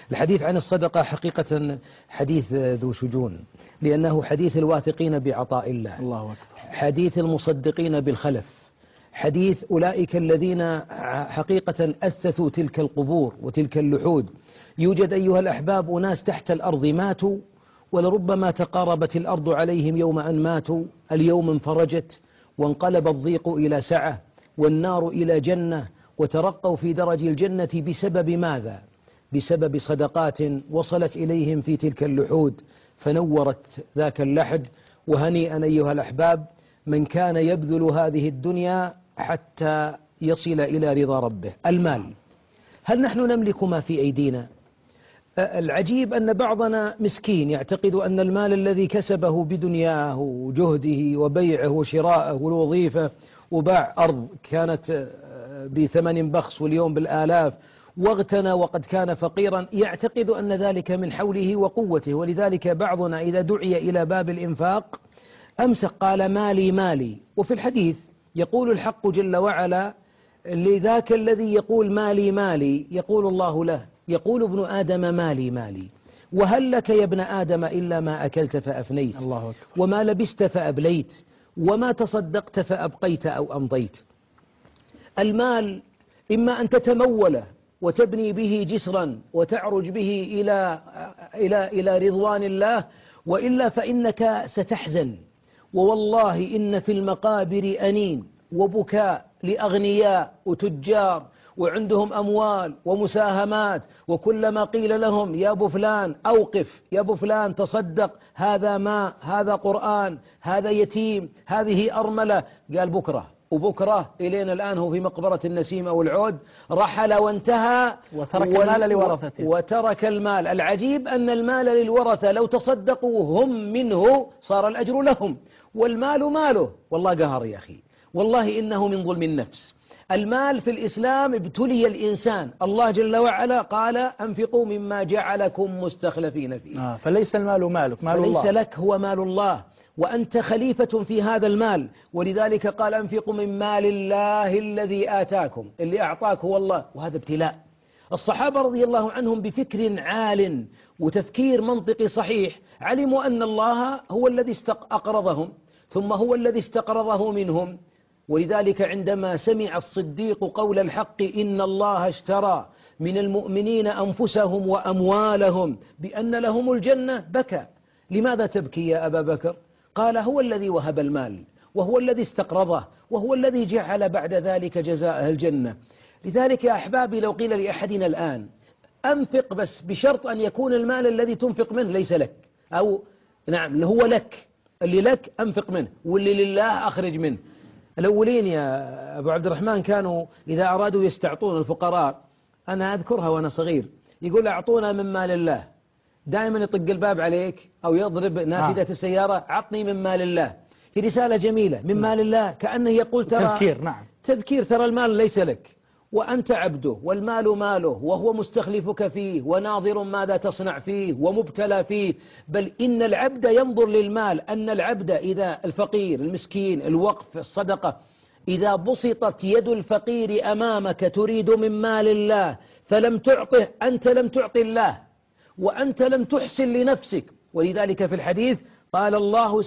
الحديث عن الصدقة حقيقة حديث ذو شجون، لأنه حديث الواثقين بعطاء الله، الله أكبر. حديث المصدقين بالخلف، حديث أولئك الذين حقيقة أثثوا تلك القبور وتلك اللحود. يوجد أيها الأحباب أناس تحت الأرض ماتوا، ولربما تقاربت الأرض عليهم يوم أن ماتوا، اليوم انفرجت وانقلب الضيق إلى سعة والنار إلى جنة، وترقوا في درج الجنة بسبب ماذا؟ بسبب صدقات وصلت إليهم في تلك اللحود فنورت ذاك اللحد. وهنيئا أيها الأحباب من كان يبذل هذه الدنيا حتى يصل إلى رضا ربه. المال، هل نحن نملك ما في أيدينا؟ العجيب أن بعضنا مسكين يعتقد أن المال الذي كسبه بدنياه وجهده وبيعه وشراءه والوظيفة، وباع أرض كانت بثمن بخس واليوم بالآلاف، واغتنى وقد كان فقيرا، يعتقد أن ذلك من حوله وقوته. ولذلك بعضنا إذا دعي إلى باب الإنفاق أمسك قال مالي مالي. وفي الحديث يقول الحق جل وعلا لذاك الذي يقول مالي مالي يقول الله له، يقول ابن آدم مالي مالي، وهل لك يا ابن آدم إلا ما أكلت فأفنيت، الله أكبر. وما لبست فأبليت، وما تصدقت فأبقيت أو أمضيت. المال إما أن تتموله وتبني به جسرا وتعرج به إلى رضوان الله، وإلا فإنك ستحزن. ووالله إن في المقابر أنين وبكاء لأغنياء وتجار وعندهم أموال ومساهمات، وكلما قيل لهم يا أبو فلان أوقف، يا أبو فلان تصدق، هذا ماء، هذا قرآن، هذا يتيم، هذه أرملة، قال بكرة. وبكرة إلينا الآن هو في مقبرة النسيم أو العود، رحل وانتهى وترك المال لورثته. وترك المال. العجيب أن المال للورثة لو تصدقوا هم منه صار الأجر لهم، والمال ماله. والله قهر يا أخي، والله إنه من ظلم النفس. المال في الإسلام ابتلي الإنسان، الله جل وعلا قال أنفقوا مما جعلكم مستخلفين فيه. فليس المال مالك، مال الله. فليس لك، هو مال الله، وأنت خليفة في هذا المال. ولذلك قال أنفقوا من مال الله الذي آتاكم، اللي أعطاك هو الله، وهذا ابتلاء. الصحابة رضي الله عنهم بفكر عال وتفكير منطقي صحيح علموا أن الله هو الذي أقرضهم، ثم هو الذي استقرضه منهم. ولذلك عندما سمع الصديق قول الحق إن الله اشترى من المؤمنين أنفسهم وأموالهم بأن لهم الجنة بكى. لماذا تبكي يا أبا بكر؟ قال هو الذي وهب المال، وهو الذي استقرضه، وهو الذي جعل بعد ذلك جزاءه الجنة. لذلك يا أحبابي لو قيل لأحدنا الآن أنفق بس بشرط أن يكون المال الذي تنفق منه ليس لك، أو نعم هو لك، اللي لك أنفق منه، واللي لله أخرج منه. الأولين يا أبو عبد الرحمن كانوا إذا أرادوا يستعطون الفقراء، أنا أذكرها وأنا صغير، يقول أعطونا من مال الله، دائما يطق الباب عليك أو يضرب نافذة السيارة، عطني من مال الله. هي رسالة جميلة، من مال الله، كأنه يقول ترى تذكير. نعم، تذكير، ترى المال ليس لك وأنت عبده، والمال ماله، وهو مستخلفك فيه وناظر ماذا تصنع فيه ومبتلى فيه. بل إن العبد ينظر للمال، أن العبد إذا الفقير المسكين الوقف الصدقة، إذا بسطت يد الفقير أمامك تريد من مال الله فلم تعطه، أنت لم تعطي الله، وأنت لم تحسن لنفسك. ولذلك في الحديث قال الله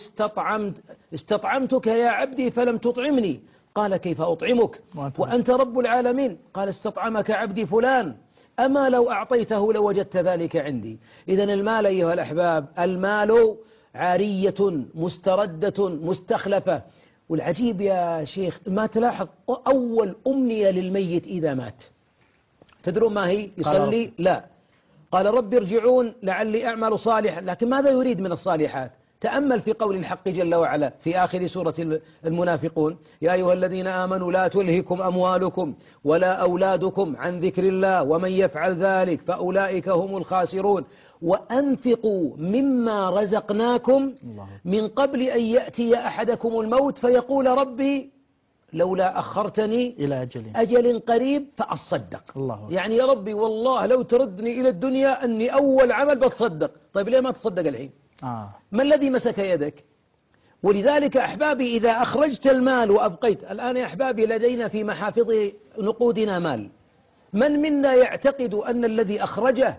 استطعمتك يا عبدي فلم تطعمني، قال كيف أطعمك وأنت رب العالمين؟ قال استطعمك عبدي فلان، أما لو أعطيته لوجدت ذلك عندي. إذن المال أيها الأحباب، المال عارية مستردة مستخلفة. والعجيب يا شيخ ما تلاحظ أول أمنية للميت إذا مات تدرون ما هي؟ يصلي؟ لا، قال رب ارجعون لعلي أعمل صالحا. لكن ماذا يريد من الصالحات؟ تأمل في قول الحق جل وعلا في آخر سورة المنافقون يا أيها الذين آمنوا لا تلهكم أموالكم ولا أولادكم عن ذكر الله ومن يفعل ذلك فأولئك هم الخاسرون وأنفقوا مما رزقناكم من قبل أن يأتي أحدكم الموت فيقول ربي لولا أخرتني إلى أجل قريب فأصدق. يعني يا ربي والله لو تردني إلى الدنيا أني أول عمل بتصدق. طيب ليه ما تصدق الحين؟ ما الذي مسك يدك؟ ولذلك أحبابي إذا أخرجت المال وأبقيت، الآن يا أحبابي لدينا في محافظ نقودنا مال، من منا يعتقد أن الذي أخرجه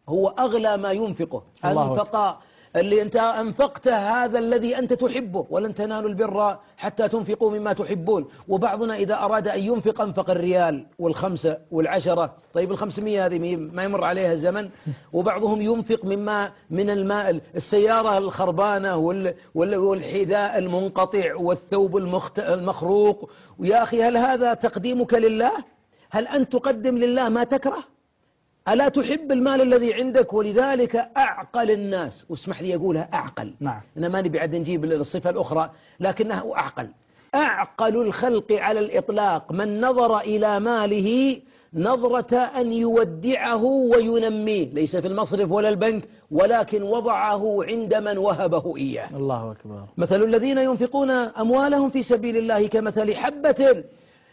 هو أغلى ما ينفقه. الله أنفق اللي أنت أنفقته هذا الذي أنت تحبه، ولن تنالوا البر حتى تنفقوا مما تحبون. وبعضنا إذا أراد أن ينفق أنفق الريال والخمسة والعشرة. طيب 500 هذه ما يمر عليها الزمن. وبعضهم ينفق من الماء، السيارة الخربانة والحذاء المنقطع والثوب المخروق. ويا أخي هل هذا تقديمك لله؟ هل أنت تقدم لله ما تكره؟ ألا تحب المال الذي عندك؟ ولذلك أعقل الناس، واسمح لي أقولها أعقل، نعم. أنا ما نبي عاد نجيب الصفة الأخرى، لكنها أعقل. أعقل الخلق على الإطلاق من نظر إلى ماله نظرة أن يودعه وينميه، ليس في المصرف ولا البنك، ولكن وضعه عند من وهبه إياه. الله أكبر. مثل الذين ينفقون أموالهم في سبيل الله كمثل حبة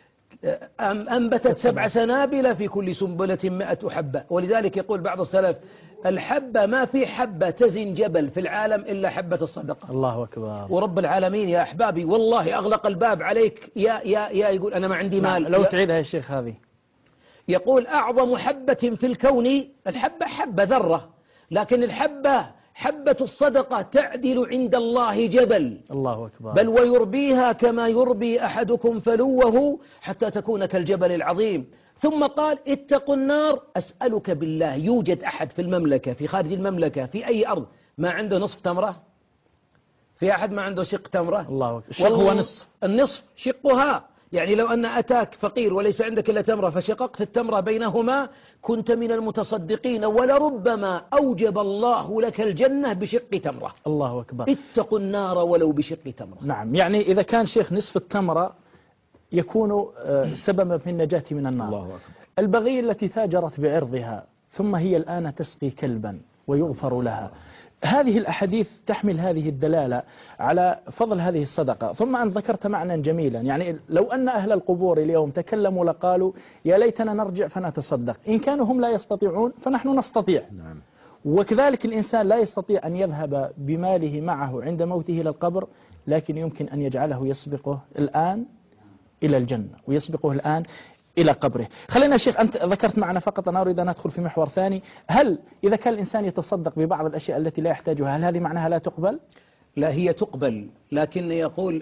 أنبتت 7 سنابل في كل سنبلة 100 حبة. ولذلك يقول بعض السلف الحبة ما في حبة تزن جبل في العالم إلا حبة الصدقة. الله أكبر. ورب العالمين يا أحبابي والله أغلق الباب عليك يا يقول أنا ما عندي مال. لو تعيدها يا شيخ هذه. يقول أعظم حبة في الكون الحبة حبة ذرة، لكن الحبة حبة الصدقة تعدل عند الله جبل. الله أكبر. بل ويربيها كما يربي أحدكم فلوه حتى تكون كالجبل العظيم. ثم قال اتقوا النار. أسألك بالله يوجد أحد في المملكة في خارج المملكة في أي أرض ما عنده نصف تمرة؟ في أحد ما عنده شق تمرة؟ الله أكبر. الشق هو نصف، النصف شقها. يعني لو أن أتاك فقير وليس عندك إلا تمرة فشققت التمرة بينهما كنت من المتصدقين، ولربما أوجب الله لك الجنة بشق تمرة. الله أكبر. اتقوا النار ولو بشق تمرة. نعم، يعني إذا كان شيخ نصف التمرة يكون سببا في النجاة من النار. الله أكبر. البغية التي تاجرت بعرضها ثم هي الآن تسقي كلبا ويغفر لها، هذه الأحاديث تحمل هذه الدلالة على فضل هذه الصدقة. ثم أن ذكرت معنى جميلا، يعني لو أن أهل القبور اليوم تكلموا لقالوا يا ليتنا نرجع فنتصدق. إن كانوا هم لا يستطيعون فنحن نستطيع. نعم. وكذلك الإنسان لا يستطيع أن يذهب بماله معه عند موته إلى القبر، لكن يمكن أن يجعله يسبقه الآن إلى الجنة ويسبقه الآن إلى قبره. خلينا شيخ، أنت ذكرت معنا فقط، أنا أريد أن أدخل في محور ثاني. هل إذا كان الإنسان يتصدق ببعض الأشياء التي لا يحتاجها هل هذه معناها لا تقبل؟ لا، هي تقبل، لكن يقول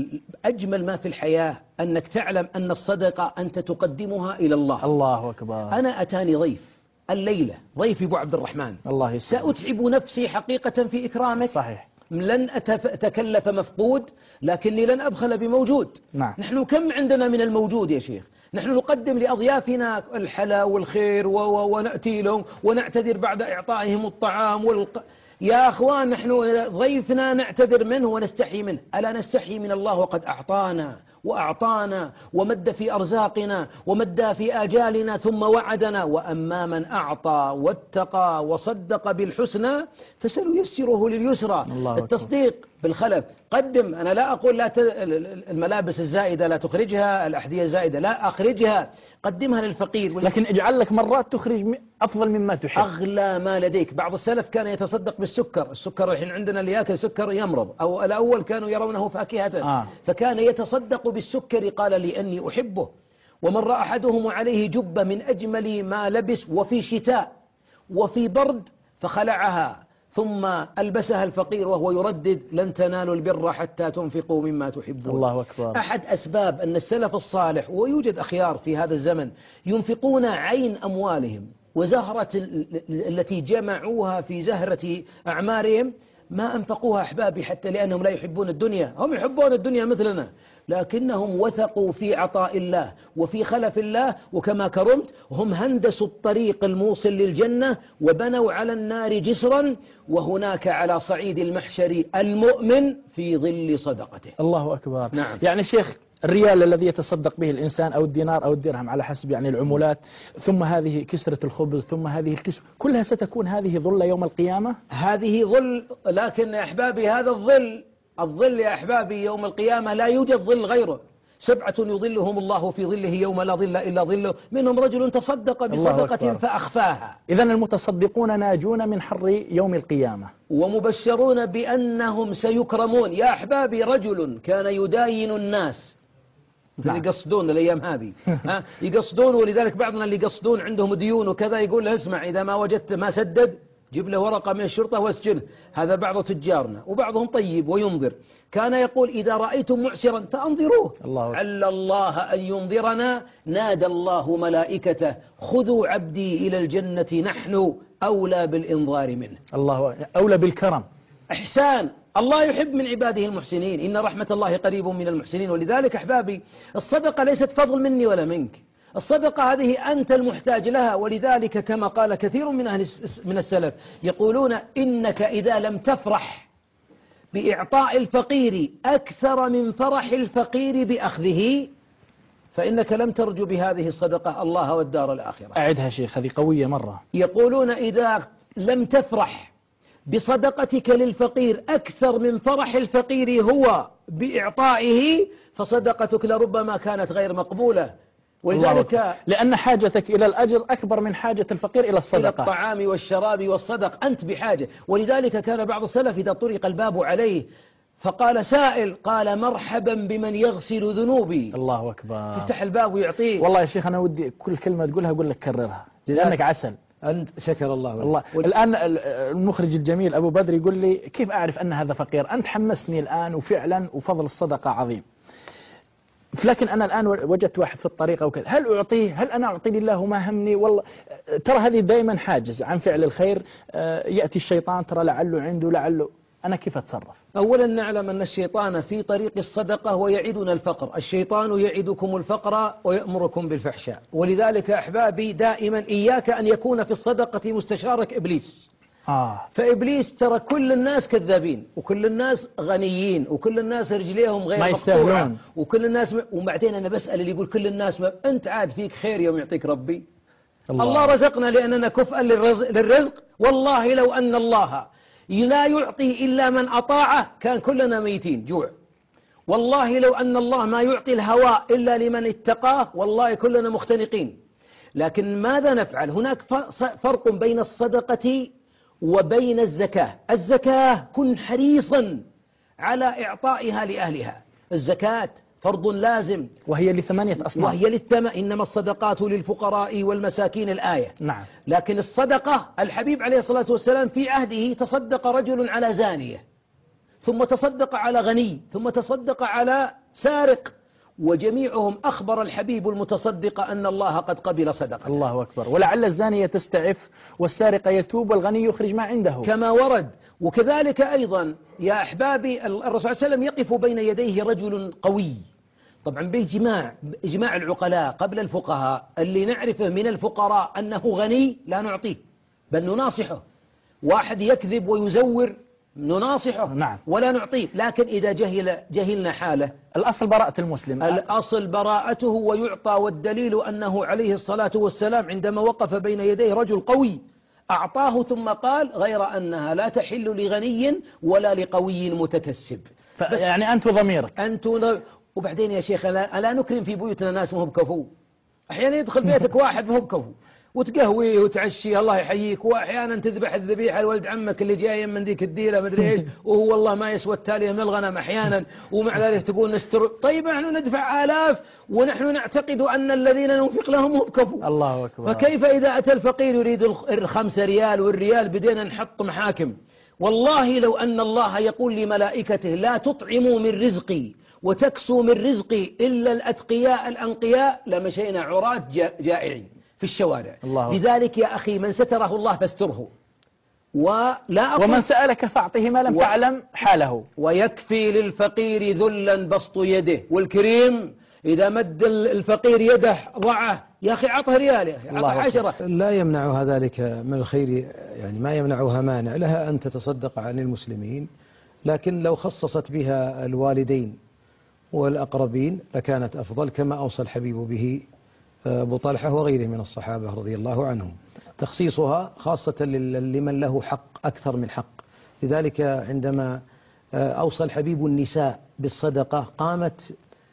أجمل ما في الحياة أنك تعلم أن الصدقة أنت تقدمها إلى الله. الله أكبر. أنا أتاني ضيف الليلة، ضيفي أبو عبد الرحمن، الله يسلمك. سأتعب نفسي حقيقة في إكرامك. صحيح. لن أتكلف مفقود، لكني لن أبخل بموجود. نعم. نحن كم عندنا من الموجود يا شيخ؟ نحن نقدم لأضيافنا الحلا والخير ونأتي لهم ونعتذر بعد إعطائهم الطعام يا أخوان، نحن ضيفنا نعتذر منه ونستحي منه. ألا نستحي من الله وقد أعطانا وأعطانا ومد في أرزاقنا ومد في آجالنا ثم وعدنا. وأما من أعطى واتقى وصدق بالحسنى فسنيسره لليسرى. التصديق بالخلف قدم. أنا لا أقول لا الملابس الزائدة لا تخرجها، الأحذية الزائدة لا أخرجها، قدمها للفقير، لكن اجعل لك مرات تخرج أفضل مما تحب، أغلى ما لديك. بعض السلف كان يتصدق بالسكر. السكر الحين عندنا اللي يأكل سكر يمرض، أو الأول كانوا يرونه فاكهة فكان يتصدق بالسكر. قال لي أني أحبه. ومر أحدهم عليه جبة من أجمل ما لبس وفي شتاء وفي برد فخلعها ثم ألبسها الفقير وهو يردد لن تنالوا البر حتى تنفقوا مما تحبون. الله أكبر. أحد أسباب أن السلف الصالح، ويوجد أخيار في هذا الزمن، ينفقون عين أموالهم وزهرة التي جمعوها في زهرة أعمارهم ما أنفقوها أحبابي حتى لأنهم لا يحبون الدنيا. هم يحبون الدنيا مثلنا، لكنهم وثقوا في عطاء الله وفي خلف الله. وكما كرمت هم هندسوا الطريق الموصل للجنة وبنوا على النار جسرا، وهناك على صعيد المحشر المؤمن في ظل صدقته. الله أكبر. نعم. يعني شيخ الريال الذي يتصدق به الإنسان أو الدينار أو الدرهم على حسب يعني العمولات، ثم هذه كسرة الخبز، ثم هذه الكسوة، كلها ستكون هذه ظل يوم القيامة. هذه ظل، لكن يا أحبابي هذا الظل يا أحبابي يوم القيامة لا يوجد ظل غيره. 7 يظلهم الله في ظله يوم لا ظل إلا ظله، منهم رجل تصدق بصدقة فأخفاها. إذن المتصدقون ناجون من حر يوم القيامة ومبشرون بأنهم سيكرمون. يا أحبابي رجل كان يداين الناس مثل يقصدون الأيام هذه يقصدون، ولذلك بعضنا اللي يقصدون عندهم ديون وكذا يقول له اسمع إذا ما وجدت ما سدد جيب له ورقة من الشرطة واسجنه. هذا بعض تجارنا، وبعضهم طيب وينظر. كان يقول إذا رأيتم معسرا فأنظروه، عل الله أن ينظرنا. نادى الله ملائكته خذوا عبدي إلى الجنة، نحن أولى بالإنظار منه. الله أولى بالكرم. إحسان، الله يحب من عباده المحسنين، إن رحمة الله قريب من المحسنين. ولذلك أحبابي الصدقة ليست فضل مني ولا منك، الصدقة هذه أنت المحتاج لها. ولذلك كما قال كثير من السلف يقولون إنك إذا لم تفرح بإعطاء الفقير أكثر من فرح الفقير بأخذه فإنك لم ترجو بهذه الصدقة الله والدار الآخرة. أعدها شيخ، هذه قوية مرة. يقولون إذا لم تفرح بصدقتك للفقير أكثر من فرح الفقير هو بإعطائه فصدقتك لربما كانت غير مقبولة. ولذلك لأن حاجتك إلى الأجر أكبر من حاجة الفقير إلى الصدقة، إلى الطعام والشراب والصدق، أنت بحاجة. ولذلك كان بعض السلف إذا طرق الباب عليه فقال سائل قال مرحبا بمن يغسل ذنوبي. الله أكبر. تفتح الباب ويعطيه. والله يا شيخ أنا ودي كل كلمة تقولها أقول لك كررها لأنك عسل. أنت شكر الله. الآن المخرج الجميل أبو بدر يقول لي كيف أعرف أن هذا فقير؟ أنت حمسني الآن، وفعلا وفضل الصدقة عظيم. لكن أنا الآن وجدت واحد في الطريق أو كذا، هل أعطيه؟ هل أنا أعطي لله ما همني؟ والله ترى هذه دائما حاجز عن فعل الخير. يأتي الشيطان ترى لعله عنده لعله، أنا كيف أتصرف؟ أولا نعلم أن الشيطان في طريق الصدقة ويعدنا الفقر. الشيطان يعدكم الفقر ويأمركم بالفحشاء. ولذلك أحبابي دائما إياك أن يكون في الصدقة مستشارك إبليس. فإبليس ترى كل الناس كذابين، وكل الناس غنيين، وكل الناس رجليهم غير مقطوعة، وكل الناس وبعدين أنا بسأل اللي يقول كل الناس أنت عاد فيك خير يوم يعطيك ربي. الله رزقنا لأننا كفء للرزق. والله لو أن الله لا يعطي إلا من أطاعه كان كلنا ميتين جوع. والله لو أن الله ما يعطي الهواء إلا لمن اتقاه والله كلنا مختنقين. لكن ماذا نفعل؟ هناك فرق بين الصدقة وبين الزكاة. الزكاة كن حريصا على إعطائها لأهلها. الزكاة فرض لازم، وهي لثمانية أصناف، إنما الصدقات للفقراء والمساكين الآية. نعم. لكن الصدقة الحبيب عليه الصلاة والسلام في عهده تصدق رجل على زانية، ثم تصدق على غني، ثم تصدق على سارق، وجميعهم أخبر الحبيب المتصدق أن الله قد قبل صدقته. الله أكبر. ولعل الزانية تستعف والسارق يتوب والغني يخرج ما عنده كما ورد. وكذلك أيضا يا أحبابي الرسول صلى الله عليه وسلم يقف بين يديه رجل قوي، طبعا بإجماع العقلاء قبل الفقهاء، اللي نعرفه من الفقراء أنه غني لا نعطيه بل نناصحه. واحد يكذب ويزور نناصحه نعم. ولا نعطيه. لكن إذا جهلنا حاله، الأصل براءة المسلم، الأصل براءته ويعطى. والدليل أنه عليه الصلاة والسلام عندما وقف بين يديه رجل قوي أعطاه ثم قال غير أنها لا تحل لغني ولا لقوي متكسب. يعني أنت ضميرك وبعدين يا شيخ ألا نكرم في بيوتنا ناس مهب كفو؟ أحيانا يدخل بيتك واحد مهب كفو وتقهويه وتعشيه الله يحييك، واحيانا تذبح الذبيحه لولد عمك اللي جاي من ذيك الديره مدري ايش وهو والله ما يسوى التاليه من الغنم احيانا، ومع ذلك تقول نستر. طيب نحن ندفع آلاف ونحن نعتقد ان الذين ننفق لهم هم كفوا. الله اكبر. فكيف اذا اتى الفقير يريد 5 ريال والريال بدينا نحط محاكم؟ والله لو ان الله يقول لملائكته لا تطعموا من رزقي وتكسوا من رزقي الا الاتقياء الانقياء لمشينا عراة جائعين في الشوارع. لذلك يا أخي من ستره الله فاستره، ومن سألك فأعطه ما لم تعلم حاله. ويكفي للفقير ذلا بسط يده، والكريم إذا مد الفقير يده ضعه يا أخي عطه ريال، يا أخي عطه 10. لا يمنعها ذلك من الخير، يعني ما يمنعها مانع لها أن تتصدق عن المسلمين، لكن لو خصصت بها الوالدين والأقربين لكانت أفضل، كما أوصى الحبيب به أبو طلحة وغيره من الصحابة رضي الله عنهم، تخصيصها خاصة لمن له حق أكثر من حق. لذلك عندما أوصى الحبيب النساء بالصدقة قامت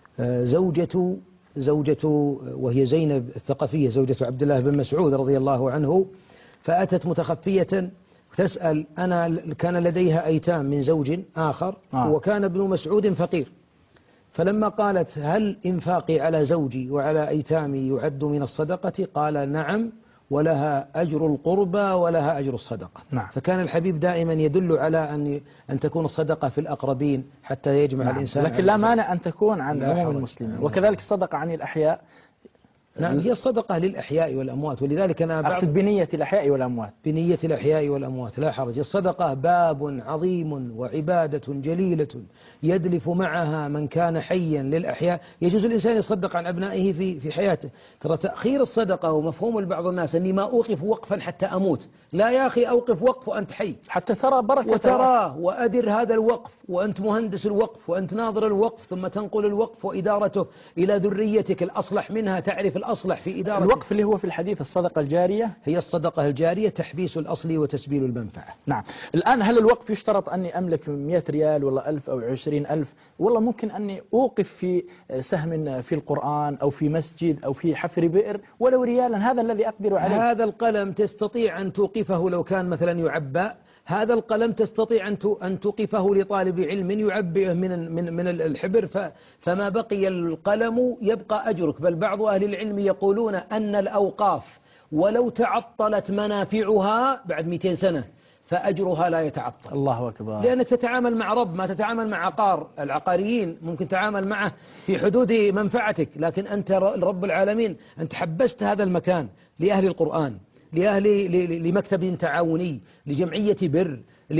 زوجة وهي زينب الثقفية زوجة عبد الله بن مسعود رضي الله عنه، فأتت متخفية تسأل أنا كان لديها أيتام من زوج آخر وكان ابن مسعود فقير، فلما قالت هل إنفاقي على زوجي وعلى أيتامي يعد من الصدقة؟ قال نعم، ولها أجر القربى ولها أجر الصدقة. نعم. فكان الحبيب دائما يدل على أن تكون الصدقة في الأقربين حتى يجمع نعم. الإنسان. لكن لا مانع أن تكون عن لا عموم حرج. المسلمين، وكذلك الصدقة عن الأحياء. نعم، هي الصدقة للأحياء والأموات، ولذلك أنا أقصد بنية الأحياء والأموات. بنية الأحياء والأموات لا حرج. الصدقة باب عظيم وعبادة جليلة يدلف معها من كان حيا للأحياء. يجوز الإنسان يصدق عن أبنائه في حياته. ترى تأخير الصدقة ومفهوم لبعض الناس أني ما أوقف وقفا حتى أموت. لا يا أخي، أوقف وقف وأنت حي حتى ترى بركة وتراه، وأدر هذا الوقف وأنت مهندس الوقف وأنت ناظر الوقف، ثم تنقل الوقف وإدارته إلى ذريتك الأصلح منها، تعرف الأصلح في إدارة الوقف اللي هو في الحديث الصدقة الجارية. هي الصدقة الجارية، تحبيس الأصل وتسبيل المنفعة. نعم. الآن هل الوقف يشترط أني أملك 100 ريال ولا 1000 أو 20,000؟ والله ممكن أني أوقف في سهم في القرآن أو في مسجد أو في حفر بئر ولو ريالا، هذا الذي أقدر عليه. هذا القلم تستطيع أن توقفه لو كان مثلا يعبأ، هذا القلم تستطيع أن توقفه لطالب علم يعبئه من الحبر، فما بقي القلم يبقى أجرك. بل بعض أهل العلم يقولون أن الأوقاف ولو تعطلت منافعها بعد 200 سنة فأجرها لا يتعطل. الله أكبر. لأنك تتعامل مع رب، ما تتعامل مع عقار. العقاريين ممكن تتعامل معه في حدود منفعتك، لكن أنت رب العالمين، أنت حبست هذا المكان لأهل القرآن، لمكتب تعاوني، لجمعية بر،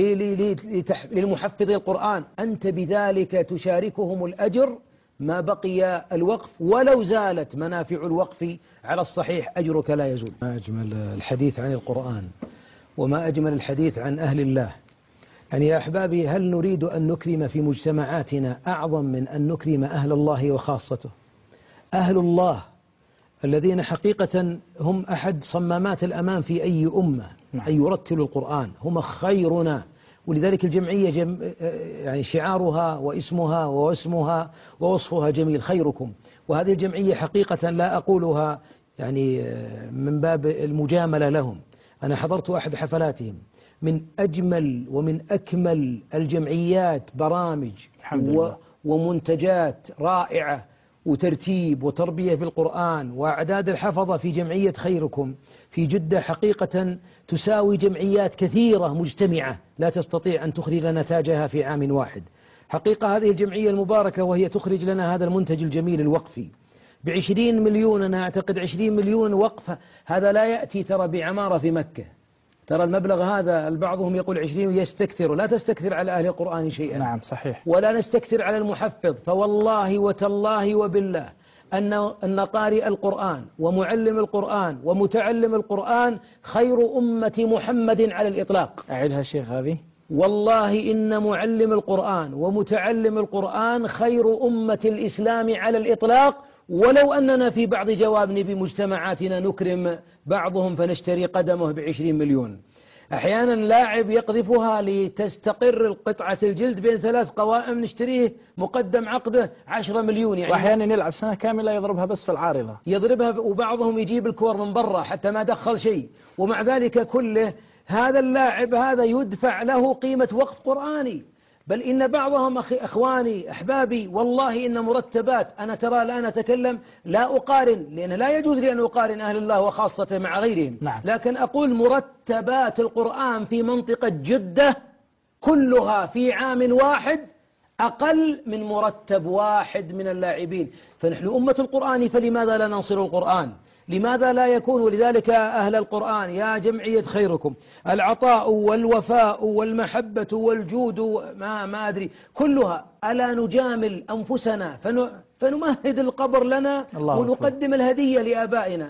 للمحفظ القرآن، أنت بذلك تشاركهم الأجر ما بقي الوقف، ولو زالت منافع الوقف على الصحيح أجرك لا يزول. ما أجمل الحديث عن القرآن وما أجمل الحديث عن أهل الله. يعني يا أحبابي، هل نريد أن نكرم في مجتمعاتنا أعظم من أن نكرم أهل الله وخاصته؟ أهل الله الذين حقيقة هم أحد صمامات الأمان في أي أمة. نعم. أن يرتلوا القرآن، هم خيرنا. ولذلك الجمعية يعني شعارها واسمها ووسمها ووصفها جميل، خيركم. وهذه الجمعية حقيقة لا أقولها يعني من باب المجاملة لهم. أنا حضرت أحد حفلاتهم، من أجمل ومن أكمل الجمعيات، برامج ومنتجات رائعة وترتيب وتربية في القرآن، وأعداد الحفظة في جمعية خيركم في جدة حقيقة تساوي جمعيات كثيرة مجتمعة لا تستطيع أن تخرج نتاجها في عام واحد. حقيقة هذه الجمعية المباركة وهي تخرج لنا هذا المنتج الجميل الوقفي ب20 مليون، أنا أعتقد 20 مليون وقف. هذا لا يأتي ترى بعمارة في مكة. ترى المبلغ هذا بعضهم يقول 20 يستكثر، لا تستكثر على أهل القرآن شيئا. نعم صحيح. ولا نستكثر على المحفظ. فوالله وتالله وبالله أن قارئ القرآن ومعلم القرآن ومتعلم القرآن خير أمة محمد على الإطلاق. أعيدها شيخ هذه. والله إن معلم القرآن ومتعلم القرآن خير أمة الإسلام على الإطلاق. ولو أننا في بعض جوابنا بمجتمعاتنا نكرم بعضهم فنشتري قدمه ب20 مليون. أحيانا لاعب يقذفها لتستقر قطعة الجلد بين 3 قوائم، نشتريه مقدم عقده 10 مليون. يعني وأحيانا يلعب سنة كاملة يضربها بس في العارضة، يضربها، وبعضهم يجيب الكور من برا حتى ما دخل شيء. ومع ذلك كله هذا اللاعب هذا يدفع له قيمة وقف قرآني. بل إن بعضهم أخواني أحبابي والله إن مرتبات، أنا ترى الآن أتكلم لا أقارن، لأن لا يجوز لي أن أقارن أهل الله وخاصة مع غيرهم. نعم. لكن أقول مرتبات القرآن في منطقة جدة كلها في عام واحد أقل من مرتب واحد من اللاعبين. فنحن أمة القرآن، فلماذا لا ننصر القرآن؟ لماذا لا يكون؟ ولذلك أهل القرآن يا جمعية خيركم، العطاء والوفاء والمحبة والجود ما أدري كلها، ألا نجامل أنفسنا فنمهد القبر لنا ونقدم الهدية لآبائنا.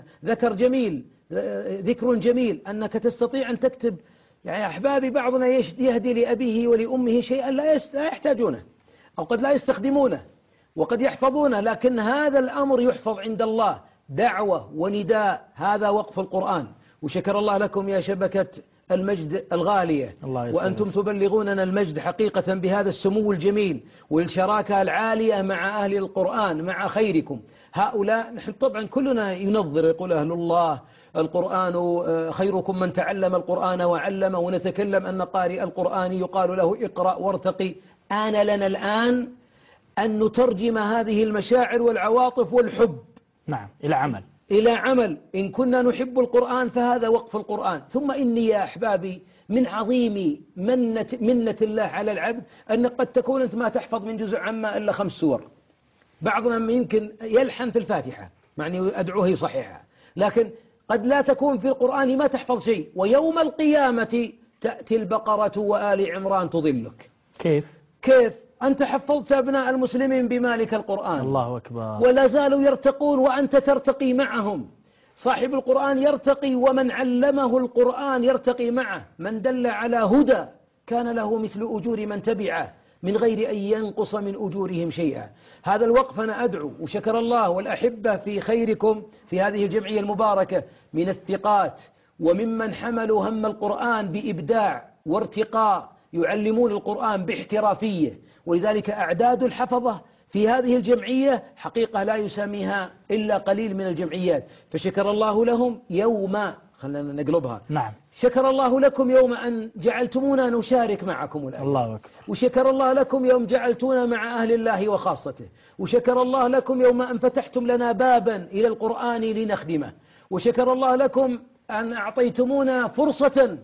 ذكر جميل أنك تستطيع أن تكتب. يعني أحبابي بعضنا يهدي لأبيه ولأمه شيئا لا يحتاجونه أو قد لا يستخدمونه وقد يحفظونه، لكن هذا الأمر يحفظ عند الله. دعوة ونداء، هذا وقف القرآن. وشكر الله لكم يا شبكة المجد الغالية، وأنتم تبلغوننا المجد حقيقة بهذا السمو الجميل والشراكة العالية مع أهل القرآن مع خيركم هؤلاء. نحن طبعا كلنا ينظر، يقول أهل الله القرآن خيركم من تعلم القرآن وعلم، ونتكلم أن قارئ القرآن يقال له اقرأ وارتقي. آن لنا الآن أن نترجم هذه المشاعر والعواطف والحب نعم إلى عمل. إلى عمل. إن كنا نحب القرآن فهذا وقف القرآن. ثم إني يا أحبابي من عظيم منة الله على العبد أن قد تكون أنت ما تحفظ من جزء عما إلا 5 سور. بعضنا يمكن يلحن في الفاتحة معني أدعوه صحيحة، لكن قد لا تكون في القرآن ما تحفظ شيء، ويوم القيامة تأتي البقرة وآل عمران تضلك. كيف أنت حفظت أبناء المسلمين بمالك القرآن، الله أكبر، ولا زالوا يرتقون وأنت ترتقي معهم. صاحب القرآن يرتقي، ومن علمه القرآن يرتقي معه. من دل على هدى كان له مثل أجور من تبعه من غير أن ينقص من أجورهم شيئا. هذا الوقف أنا أدعو وشكر الله والأحبة في خيركم في هذه الجمعية المباركة من الثقات وممن حملوا هم القرآن بإبداع وارتقاء، يعلمون القرآن باحترافية، ولذلك أعداد الحفظة في هذه الجمعية حقيقة لا يسميها إلا قليل من الجمعيات. فشكر الله لهم يوم، خلينا نقلبها، نعم، شكر الله لكم يوم أن جعلتمونا نشارك معكم الآية. الله أكبر. وشكر الله لكم يوم جعلتونا مع أهل الله وخاصته. وشكر الله لكم يوم أن فتحتم لنا بابا إلى القرآن لنخدمه. وشكر الله لكم أن أعطيتمونا فرصة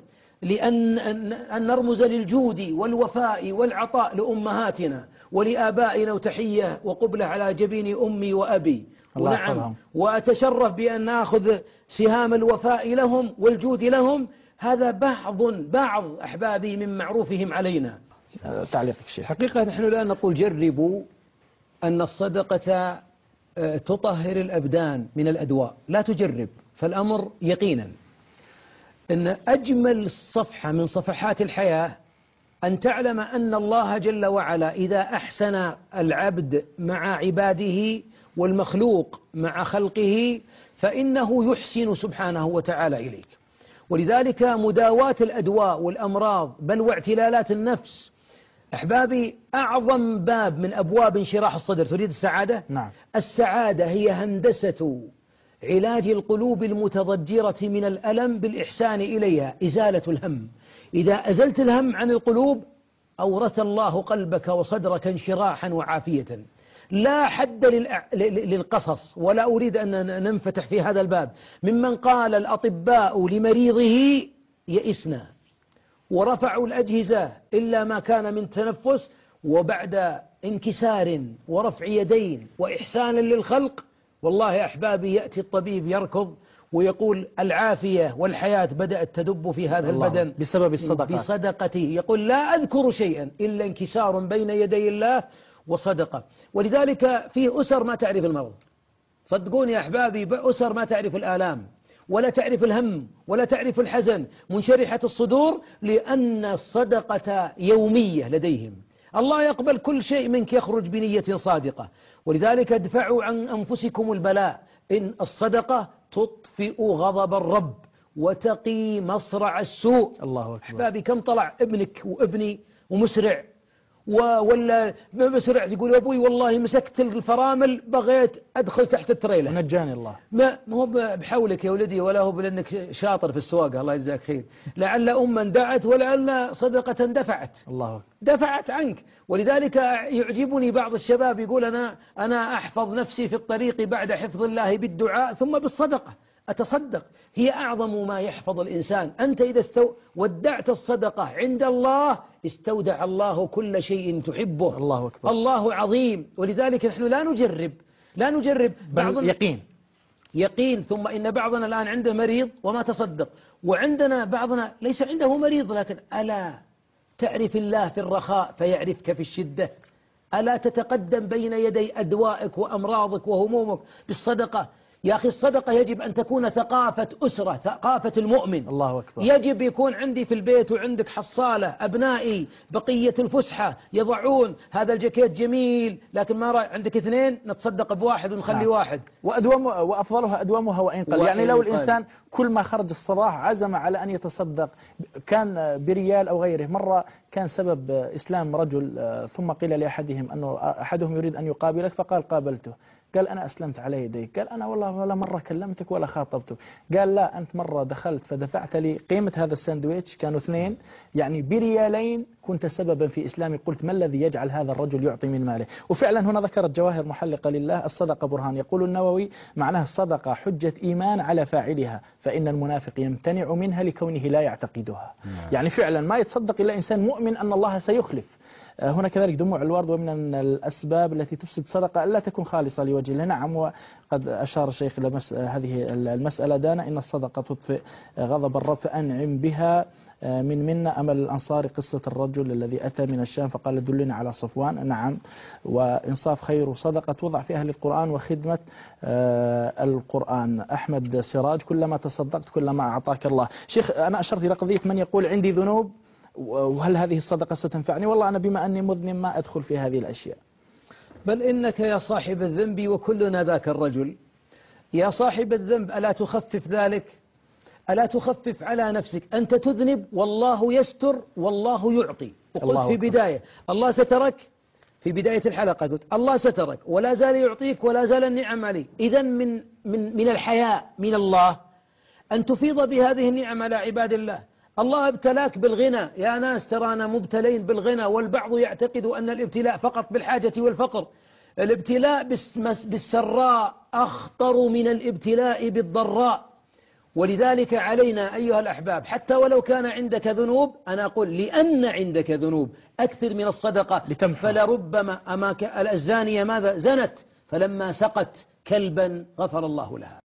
لأن نرمز للجود والوفاء والعطاء لأمهاتنا ولآبائنا، وتحية وقبلة على جبين أمي وأبي. ونعم، وأتشرف بأن نأخذ سهام الوفاء لهم والجود لهم. هذا بعض أحبابي من معروفهم علينا. تعليقك الشيخ. حقيقة نحن الآن نقول جربوا أن الصدقة تطهر الأبدان من الأدواء، لا تجرب، فالأمر يقينا أن أجمل صفحة من صفحات الحياة أن تعلم أن الله جل وعلا إذا أحسن العبد مع عباده والمخلوق مع خلقه فإنه يحسن سبحانه وتعالى إليك. ولذلك مداواة الأدواء والأمراض بل واعتلالات النفس أحبابي أعظم باب من أبواب انشراح الصدر. تريد السعادة؟ نعم. السعادة هي هندسة علاج القلوب المتضجرة من الألم بالإحسان إليها، إزالة الهم. إذا أزلت الهم عن القلوب أورث الله قلبك وصدرك انشراحا وعافية. لا حد للقصص، ولا أريد أن ننفتح في هذا الباب. ممن قال الأطباء لمريضه يئسنا ورفعوا الأجهزة إلا ما كان من تنفس، وبعد انكسار ورفع يدين وإحسانا للخلق والله يا أحبابي يأتي الطبيب يركض ويقول العافية والحياة بدأت تدب في هذا البدن بسبب الصدقة، بصدقته. يقول لا أذكر شيئا إلا انكسار بين يدي الله وصدقة. ولذلك في أسر ما تعرف المرض، صدقوني يا أحبابي، أسر ما تعرف الآلام ولا تعرف الهم ولا تعرف الحزن، منشرحة الصدور، لأن الصدقة يومية لديهم. الله يقبل كل شيء منك يخرج بنية صادقة. ولذلك ادفعوا عن أنفسكم البلاء، إن الصدقة تطفئ غضب الرب وتقي مصرع السوء. الله أكبر. أحبابي كم طلع ابنك وابني ومسرع ولا مسرع يقول يا أبوي والله مسكت الفرامل بغيت أدخل تحت التريلة نجاني الله. ما هو بحولك يا ولدي، ولا هو بلأنك شاطر في السواقة، الله يجزاك خير. لعل أما دعت ولعل صدقة دفعت، الله دفعت عنك. ولذلك يعجبني بعض الشباب يقول أنا أحفظ نفسي في الطريق بعد حفظ الله بالدعاء ثم بالصدقة. أتصدق، هي أعظم ما يحفظ الإنسان. أنت إذا ودعت الصدقة عند الله استودع الله كل شيء تحبه. الله أكبر. الله عظيم. ولذلك نحن لا نجرب بعضنا يقين. ثم إن بعضنا الآن عنده مريض وما تصدق، وعندنا بعضنا ليس عنده مريض لكن ألا تعرف الله في الرخاء فيعرفك في الشدة؟ ألا تتقدم بين يدي أدوائك وأمراضك وهمومك بالصدقة؟ يا أخي الصدقة يجب أن تكون ثقافة أسرة، ثقافة المؤمن. الله أكبر. يجب يكون عندي في البيت وعندك حصالة، أبنائي بقية الفسحة يضعون هذا الجاكيت جميل لكن ما عندك 2 نتصدق بواحد ونخلي واحد. وأفضلها أدومها وإن قل. يعني لو الإنسان كل ما خرج الصباح عزم على أن يتصدق كان بريال أو غيره. مرة كان سبب إسلام رجل ثم قيل لأحدهم أنه أحدهم يريد أن يقابلك فقال قابلته، قال أنا أسلمت على يديك. قال أنا والله ولا مرة كلمتك ولا خاطبتك. قال لا، أنت مرة دخلت فدفعت لي قيمة هذا الساندويتش، كانوا 2 يعني بريالين، كنت سببا في إسلامي. قلت ما الذي يجعل هذا الرجل يعطي من ماله؟ وفعلا هنا ذكرت جواهر محلقة لله: الصدقة برهان. يقول النووي معناها الصدقة حجة إيمان على فاعلها، فإن المنافق يمتنع منها لكونه لا يعتقدها. يعني فعلا ما يتصدق إلا إنسان مؤمن أن الله سيخلف. هنا كذلك دموع الورد، ومن الأسباب التي تفسد صدقة ألا تكون خالصة لوجه الله. نعم، وقد أشار الشيخ إلى هذه المسألة دانا: إن الصدقة تطفئ غضب الرب فأنعم بها. من منا أمل الأنصار قصة الرجل الذي أتى من الشام فقال دلنا على صفوان. نعم، وإنصاف خير صدقة توضع في أهل القرآن وخدمة القرآن. أحمد سراج: كلما تصدقت كلما أعطاك الله. شيخ، أنا أشرت إلى قضية من يقول عندي ذنوب وهل هذه الصدقة ستنفعني؟ والله أنا بما أني مذنب ما أدخل في هذه الأشياء. بل إنك يا صاحب الذنب وكلنا ذاك الرجل، يا صاحب الذنب ألا تخفف ذلك؟ ألا تخفف على نفسك؟ أنت تذنب والله يستر والله يعطي. وقلت في بداية الله سترك، في بداية الحلقة قلت الله سترك ولا زال يعطيك ولا زال النعم عليك. إذن من الحياء من الله أن تفيض بهذه النعم على عباد الله. الله ابتلاك بالغنى، يا ناس ترانا مبتلين بالغنى، والبعض يعتقد أن الابتلاء فقط بالحاجة والفقر. الابتلاء بالسراء أخطر من الابتلاء بالضراء. ولذلك علينا أيها الأحباب حتى ولو كان عندك ذنوب، أنا أقول لأن عندك ذنوب أكثر من الصدقة. فلربما الزانية ماذا زنت فلما سقت كلبا غفر الله لها.